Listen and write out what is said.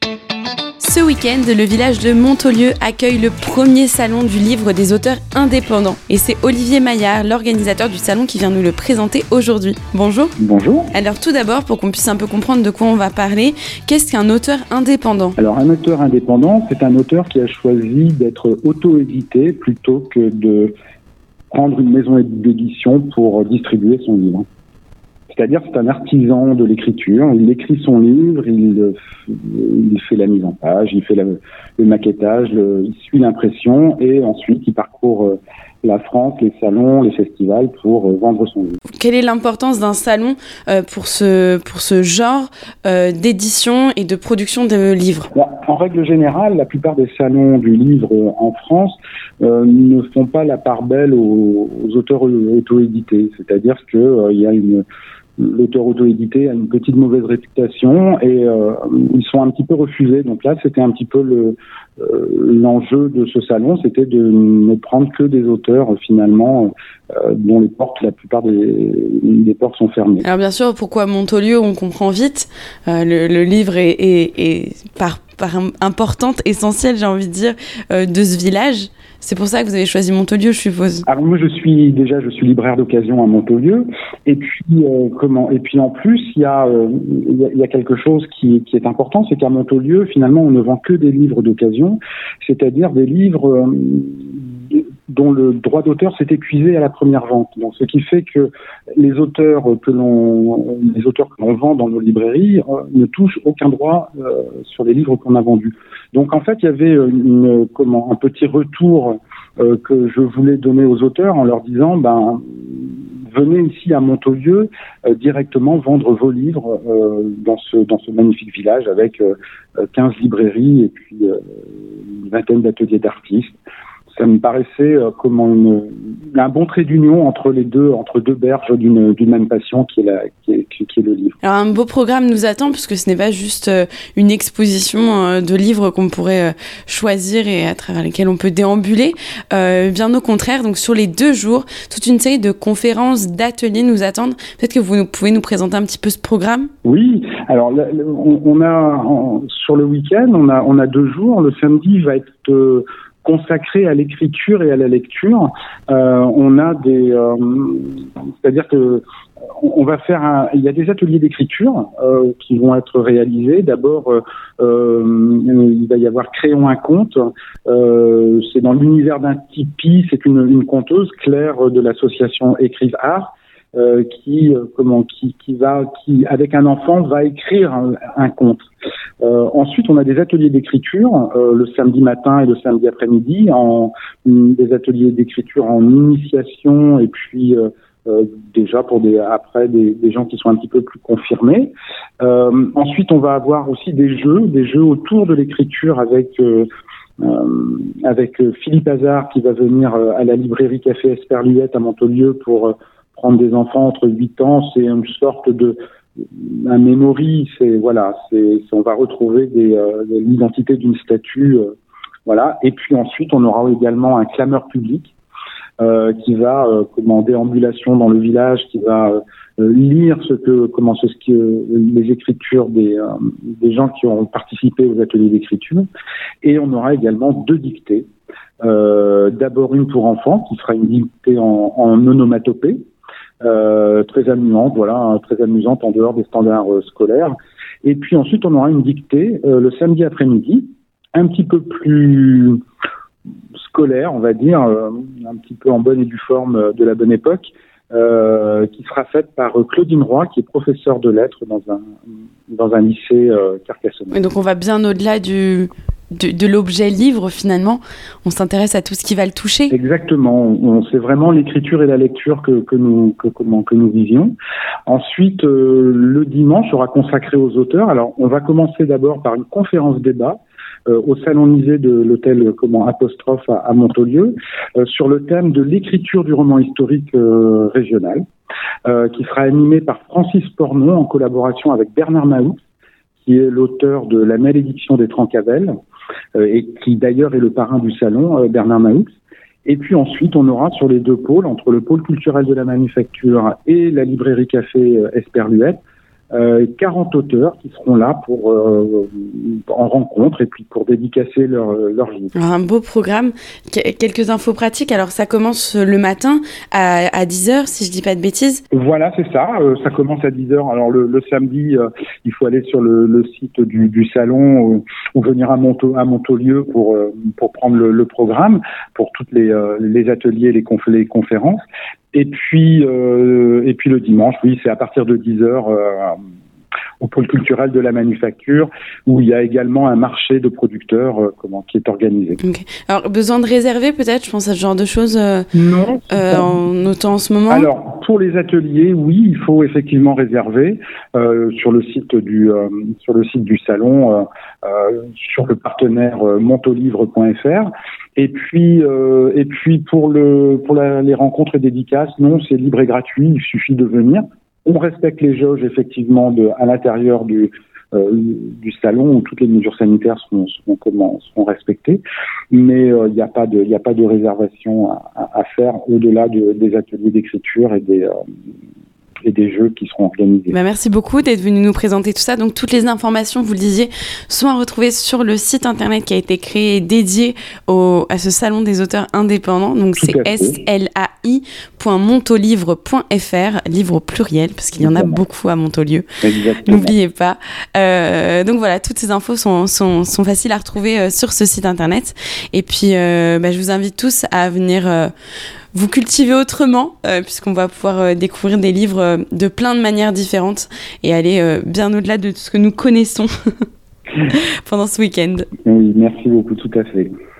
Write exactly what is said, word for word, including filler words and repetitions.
Ce week-end, le village de Montaulieu accueille le premier salon du livre des auteurs indépendants. Et c'est Olivier Maillard, l'organisateur du salon, qui vient nous le présenter aujourd'hui. Bonjour. Bonjour. Alors tout d'abord, pour qu'on puisse un peu comprendre de quoi on va parler, qu'est-ce qu'un auteur indépendant ? Alors un auteur indépendant, c'est un auteur qui a choisi d'être auto-édité plutôt que de prendre une maison d'édition pour distribuer son livre. C'est-à-dire c'est un artisan de l'écriture, il écrit son livre, il, il fait la mise en page, il fait la, le maquettage, le, il suit l'impression et ensuite il parcourt la France, les salons, les festivals pour vendre son livre. Quelle est l'importance d'un salon euh, pour, ce, pour ce genre euh, d'édition et de production de livres ? Bon, en règle générale, la plupart des salons du livre en France euh, ne font pas la part belle aux, aux auteurs auto-édités. C'est-à-dire qu'il euh, y a une... L'auteur auto-édité a une petite mauvaise réputation et euh, ils sont un petit peu refusés. Donc là, c'était un petit peu le, euh, l'enjeu de ce salon, c'était de ne prendre que des auteurs finalement euh, dont les portes, la plupart des, des portes sont fermées. Alors bien sûr, pourquoi Montaulieu, on comprend vite. Euh, le, le livre est, est, est par, par importante, essentielle, j'ai envie de dire, euh, de ce village. C'est pour ça que vous avez choisi Montaulieu, je suppose. Alors moi, je suis déjà, je suis libraire d'occasion à Montaulieu, et puis euh, comment, et puis en plus, il y a, euh, il y a, il y a quelque chose qui, qui est important, c'est qu'à Montaulieu, finalement, on ne vend que des livres d'occasion, c'est-à-dire des livres euh, dont le droit d'auteur s'est épuisé à la première vente. Donc, ce qui fait que les auteurs que l'on, les auteurs que l'on vend dans nos librairies euh, ne touchent aucun droit euh, sur les livres qu'on a vendus. Donc, en fait, il y avait une, comment, un petit retour euh, que je voulais donner aux auteurs en leur disant, ben, venez ici à Montaulieu euh, directement vendre vos livres euh, dans ce dans ce magnifique village avec euh, quinze librairies et puis euh, une vingtaine d'ateliers d'artistes. Ça me paraissait euh, comme une, un bon trait d'union entre les deux, entre deux berges d'une, d'une même passion qui est, la, qui, est, qui est le livre. Alors un beau programme nous attend puisque ce n'est pas juste euh, une exposition euh, de livres qu'on pourrait euh, choisir et à travers lesquels on peut déambuler. Euh, bien au contraire, donc sur les deux jours, toute une série de conférences, d'ateliers nous attendent. Peut-être que vous pouvez nous présenter un petit peu ce programme ? Oui, alors là, on, on a en, sur le week-end, on a, on a deux jours. Le samedi va être euh, consacré à l'écriture et à la lecture. Euh, on a des, euh, c'est-à-dire que on va faire un, il y a des ateliers d'écriture euh, qui vont être réalisés. D'abord, euh, euh, il va y avoir Créons un conte. Euh, c'est dans l'univers d'un tipi. C'est une, une conteuse, Claire de l'association Écrive Art. Euh, qui euh, comment qui qui va qui avec un enfant va écrire un, un conte. Euh, ensuite, on a des ateliers d'écriture euh, le samedi matin et le samedi après-midi, en des ateliers d'écriture en initiation et puis euh, euh, déjà pour des après des, des gens qui sont un petit peu plus confirmés. Euh, ensuite, on va avoir aussi des jeux, des jeux autour de l'écriture avec euh, euh, avec Philippe Hazard qui va venir euh, à la librairie Café Esperluette à Montaulieu pour euh, prendre des enfants entre huit ans, c'est une sorte de un memory, c'est voilà, c'est, c'est on va retrouver des, euh, l'identité d'une statue, euh, voilà. Et puis ensuite, on aura également un clameur public euh, qui va euh, comme en déambulation dans le village, qui va euh, lire ce que comment ce que les écritures des euh, des gens qui ont participé aux ateliers d'écriture. Et on aura également deux dictées. Euh, d'abord une pour enfants, qui sera une dictée en, en onomatopée. Euh, très amusante, voilà, hein, très amusante en dehors des standards euh, scolaires. Et puis ensuite, on aura une dictée euh, le samedi après-midi, un petit peu plus scolaire, on va dire, euh, un petit peu en bonne et due forme euh, de la bonne époque, euh, qui sera faite par euh, Claudine Roy, qui est professeure de lettres dans un dans un lycée euh, carcassonnais. Et donc on va bien au-delà du De, de l'objet livre, finalement, on s'intéresse à tout ce qui va le toucher. Exactement, on, c'est vraiment l'écriture et la lecture que, que nous que, comment, que nous visions. Ensuite, euh, le dimanche sera consacré aux auteurs. Alors, on va commencer d'abord par une conférence débat euh, au salon Nisée de l'hôtel comment Apostrophe à, à Montaulieu euh, sur le thème de l'écriture du roman historique euh, régional, euh, qui sera animé par Francis Pornon en collaboration avec Bernard Mahou, qui est l'auteur de La malédiction des Trancavel, euh, et qui d'ailleurs est le parrain du salon, euh, Bernard Mahou. Et puis ensuite, on aura sur les deux pôles, entre le pôle culturel de la manufacture et la librairie café euh, Esperluette, euh, quarante auteurs qui seront là pour euh, en rencontre et puis pour dédicacer leur, leur livre. Un beau programme. Qu- quelques infos pratiques. Alors, ça commence le matin à, à dix heures, si je dis pas de bêtises. Voilà, c'est ça. Euh, ça commence à dix heures. Alors, le, le samedi, euh, il faut aller sur le, le site du, du salon euh, ou venir à, Monto, à Montaulieu pour, euh, pour prendre le, le programme, pour toutes les, euh, les ateliers, les, conf- les conférences. Et puis, euh, et puis le dimanche, oui, c'est à partir de dix heures euh, au pôle culturel de la manufacture, où il y a également un marché de producteurs euh, comment, qui est organisé. Okay. Alors, besoin de réserver peut-être, je pense à ce genre de choses euh, non, euh, en notant en ce moment. Alors, pour les ateliers, oui, il faut effectivement réserver euh, sur le site du euh, sur le site du salon, euh, euh, sur le partenaire euh, montolivre point f r. Et puis, euh, et puis pour le pour la, les rencontres et dédicaces, non, c'est libre et gratuit. Il suffit de venir. On respecte les jauges effectivement de à l'intérieur du euh, du salon où toutes les mesures sanitaires seront seront, comment, seront respectées, mais il euh, n'y a pas de il y a pas de réservation à, à faire au-delà de, des ateliers d'écriture et des euh, et des jeux qui seront organisés. Bah merci beaucoup d'être venu nous présenter tout ça. Donc toutes les informations, vous le disiez, sont à retrouver sur le site internet qui a été créé et dédié au, à ce salon des auteurs indépendants. Donc tout c'est s l a i point montolivre point f r, livre au pluriel, parce qu'il y en a beaucoup à Montaulieu. Exactement. N'oubliez pas. Euh, donc voilà, toutes ces infos sont, sont, sont faciles à retrouver euh, sur ce site internet. Et puis euh, bah, je vous invite tous à venir... Euh, vous cultivez autrement, euh, puisqu'on va pouvoir euh, découvrir des livres euh, de plein de manières différentes et aller euh, bien au-delà de ce que nous connaissons pendant ce week-end. Oui, merci beaucoup, tout à fait.